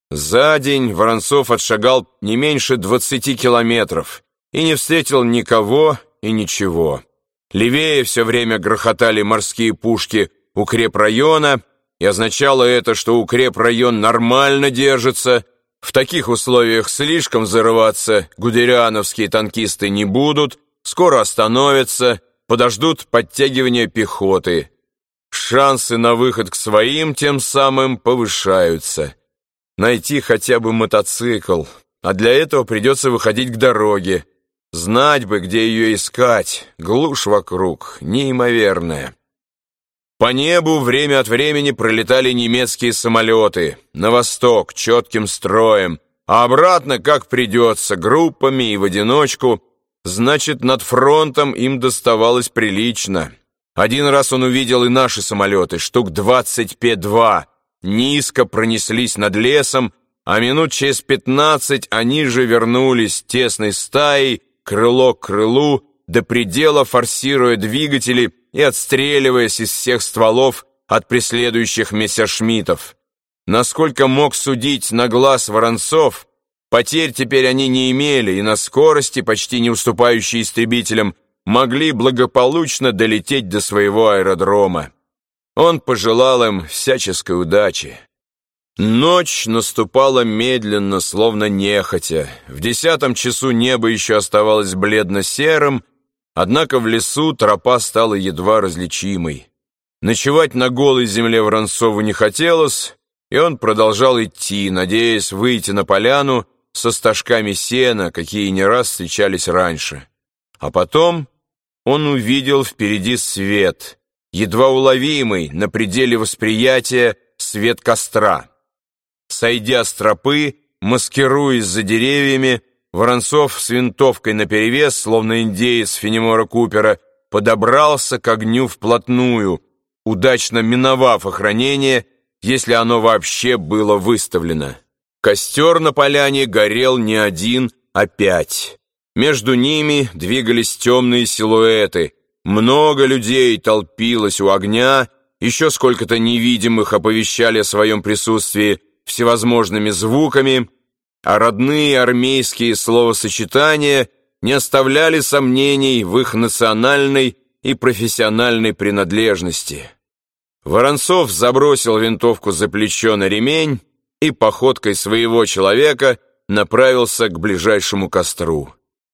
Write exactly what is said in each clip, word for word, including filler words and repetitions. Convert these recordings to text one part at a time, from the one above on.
За день Воронцов отшагал не меньше двадцати километров и не встретил никого и ничего. Левее все время грохотали морские пушки укрепрайона, и означало это, что укрепрайон нормально держится. В таких условиях слишком взрываться гудериановские танкисты не будут, скоро остановятся, подождут подтягивания пехоты. Шансы на выход к своим тем самым повышаются. Найти хотя бы мотоцикл, а для этого придется выходить к дороге. Знать бы, где ее искать, глушь вокруг, неимоверная. По небу время от времени пролетали немецкие самолеты, на восток, четким строем, а обратно, как придется, группами и в одиночку. Значит, над фронтом им доставалось прилично. Один раз он увидел и наши самолеты, штук двадцать Пе два, низко пронеслись над лесом, а минут через пятнадцать они же вернулись тесной стаей, крыло к крылу, до предела форсируя двигатели и отстреливаясь из всех стволов от преследующих мессершмиттов. Насколько мог судить на глаз Воронцов, потерь теперь они не имели и на скорости, почти не уступающей истребителям, могли благополучно долететь до своего аэродрома. Он пожелал им всяческой удачи. Ночь наступала медленно, словно нехотя. В десятом часу небо еще оставалось бледно-серым, однако в лесу тропа стала едва различимой. Ночевать на голой земле Воронцову не хотелось, и он продолжал идти, надеясь выйти на поляну со стажками сена, какие не раз встречались раньше. А потом он увидел впереди свет, едва уловимый на пределе восприятия свет костра. Сойдя с тропы, маскируясь за деревьями, Воронцов с винтовкой наперевес, словно индеец Фенемора Купера, подобрался к огню вплотную, удачно миновав охранение, если оно вообще было выставлено. Костер на поляне горел не один, а пять. Между ними двигались темные силуэты. Много людей толпилось у огня, еще сколько-то невидимых оповещали о своем присутствии всевозможными звуками, а родные армейские словосочетания не оставляли сомнений в их национальной и профессиональной принадлежности. Воронцов забросил винтовку за плечо на ремень и походкой своего человека направился к ближайшему костру.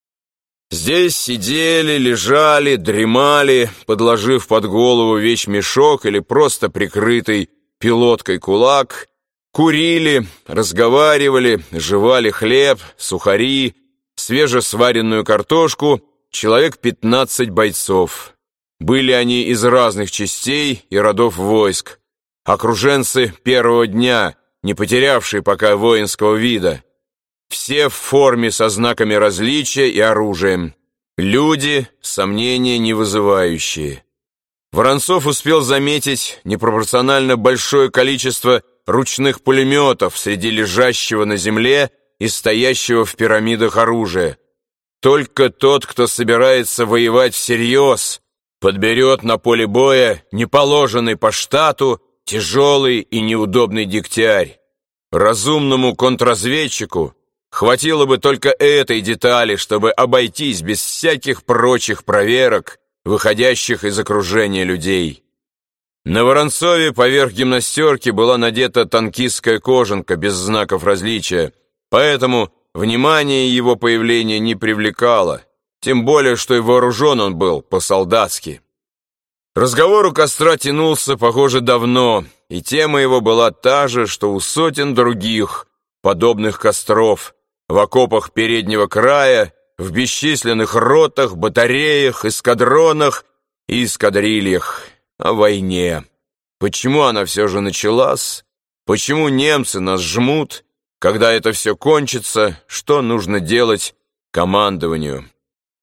Здесь сидели, лежали, дремали, подложив под голову вещмешок или просто прикрытый пилоткой кулак, курили, разговаривали, жевали хлеб, сухари, свежесваренную картошку, человек пятнадцать бойцов. Были они из разных частей и родов войск, окруженцы первого дня, не потерявшие пока воинского вида. Все в форме со знаками различия и оружием. Люди, сомнения не вызывающие. Воронцов успел заметить непропорционально большое количество ручных пулеметов среди лежащего на земле и стоящего в пирамидах оружия. Только тот, кто собирается воевать всерьез, подберет на поле боя неположенный по штату тяжелый и неудобный дегтярь. Разумному контрразведчику хватило бы только этой детали, чтобы обойтись без всяких прочих проверок, выходящих из окружения людей. На Воронцове поверх гимнастерки была надета танкистская кожанка без знаков различия, поэтому внимание его появления не привлекало, тем более, что и вооружен он был по-солдатски. Разговор у костра тянулся, похоже, давно, и тема его была та же, что у сотен других подобных костров, в окопах переднего края, в бесчисленных ротах, батареях, эскадронах и эскадрильях. О войне. Почему она все же началась? Почему немцы нас жмут? Когда это все кончится, что нужно делать командованию?